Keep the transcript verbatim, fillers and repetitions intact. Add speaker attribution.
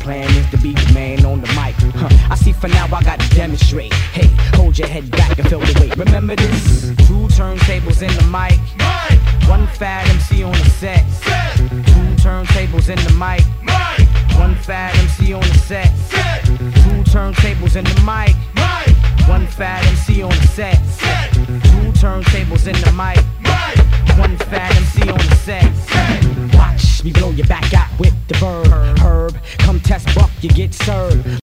Speaker 1: plan is to be the man on the mic. Huh. I see for now I got to demonstrate. Hey, hold your head back and feel the weight. Remember this? Two turntables in the mic. One fat M C on the set. Two turntables in the mic. One fat M C on the set. Two turntables in the mic. One fat M C on the set. Two turntables in the mic. One fat M C on the set. Watch me blow your back out with the verb. Herb, come test buck, you get served.